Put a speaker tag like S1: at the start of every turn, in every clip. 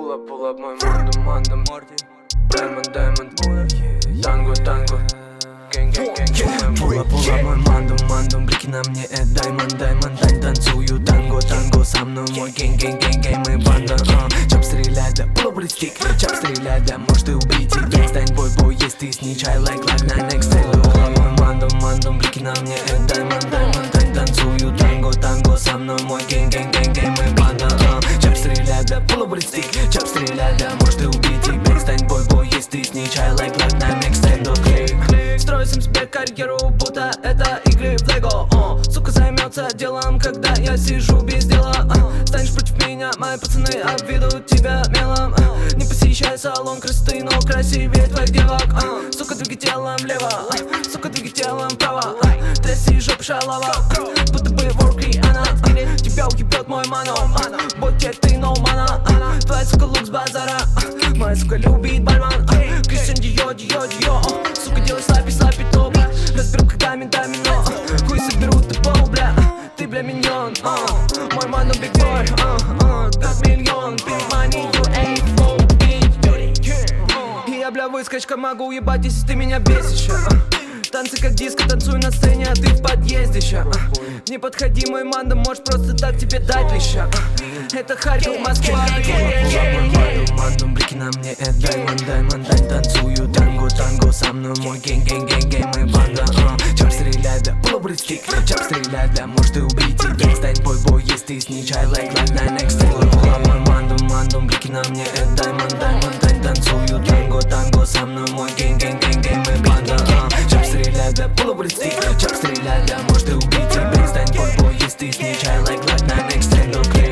S1: pull up, мой мандам Diamond Танго Gang Pull up, мой мандам Блики на мне, Diamond Танцую танго со мной мой gang мы банда Чап стреляй, да, pull стик Чап стреляй, да, может ты убить тебя Стань бой, есть ты снич I like на next day Мой мандам Блики на мне, Diamond Танцую танго со мной мой gang мы банда Чап стреляй, да, pull стик Чап стреляй, да, может ты убить тебя Стань бой, есть ты снич I like на next day Строю сам себе карьеру, будто это игры в Лего Сука займется делом, когда я сижу без дела Станешь против меня, мои пацаны обведут тебя мелом Не посещай салон красоты, но красивее твоих девок Сука, двигай телом влево, сука, двигай телом вправо Тряси жопу шалава, будто бы ворки она Тебя уебет мой мано, ботик ты no мана Твоя сука лук с базара, моя сука любит бальман Кристиан Дио, сука делай слапи топ Разберут когда домино, хуй соберут ты пол, бля Ты, бля, миньон, мой мано биг бой, как миллион Big money, you ain't for me И я, бля, выскочка могу уебать, если ты меня бесишь Танцы как диско, танцую на сцене, а ты в подъезде ща Не подходи, мой манда, может просто так тебе дать леща Это Харьков, Москва Мандам, блики на мне, Diamond Танцую танго со мной мой gang мы банда Чап стреляй, да, pull стик Чап стреляй, да, может ты убить тебя Стань бой, есть ты снич I like на next day Мандам, блики на мне, Diamond Танцую танго со мной мой gang мы банда Чап стреляй, да, pull стик Чап стреляй, да, может ты убить тебя Стань бой, есть ты снич I like на next day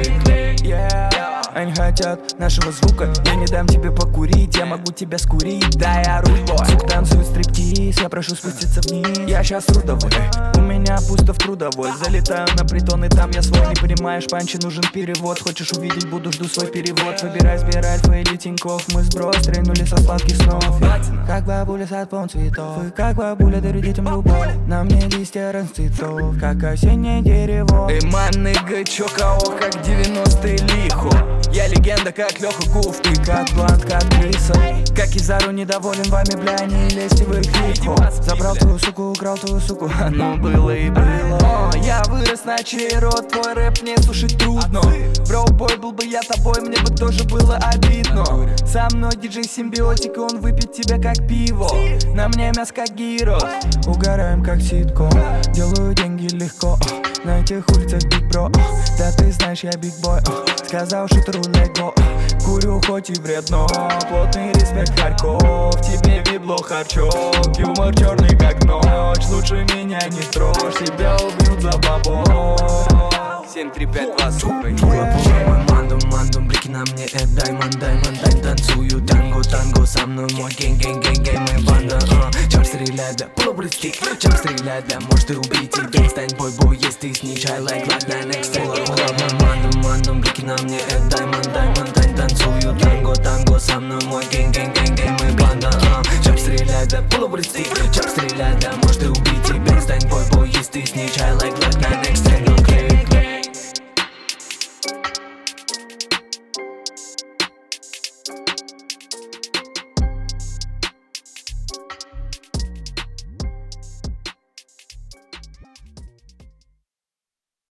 S2: Они хотят нашего звука, я не дам тебе покурить Я могу тебя скурить, да я руль-бой Сука танцует стриптиз, я прошу спуститься вниз Я щас трудовой, у меня пусто в трудовой Залетаю на притон и там я свой Не понимаешь, панчи нужен перевод Хочешь увидеть, буду, жду свой перевод Выбирай, сбирай альфа или Тинькофф Мы сброс, стрельнули со сладких снов Как бабуля сад полн цветов Вы как бабуля дарю детям любовь На мне листья расцветов, как осеннее дерево
S3: Эй, манныга, чё кого, как 90-е лихо
S2: Я легенда, как Леха Гуф Ты как Блант, как Лиса Как Кизару недоволен вами, бля, не лезьте в их лихо Забрал твою суку, украл твою суку Оно было и было Я вырос на чей рот, твой рэп мне слушать трудно Броу-бой, был бы я тобой, мне бы тоже было обидно Со мной диджей симбиотик, он выпьет тебя как пиво На мне мясо как гирос Угораем как ситком Делаю деньги легко на этих улицах биг бро Да ты знаешь, я биг бой Сказал шутеру лего Курю хоть и вредно Плотный респект Харьков Тебе видло харчок Юмор черный как ночь Лучше меня не трожь Тебя убьют за бабок
S3: 7-3-5-2, сука
S1: Мандам, блики на мне, Diamond Танцую танго со мной мой gang мы банда Чап стреляй, да, pull стик Чап стреляй, да, может ты убить тебя Стань бой, есть ты снич I like на next day Мандам, блики на мне, Diamond Танцую танго со мной мой gang мы банда Чап стреляй, да, pull стик Чап стреляй, да, может ты убить тебя Стань бой, есть ты снич I like на next day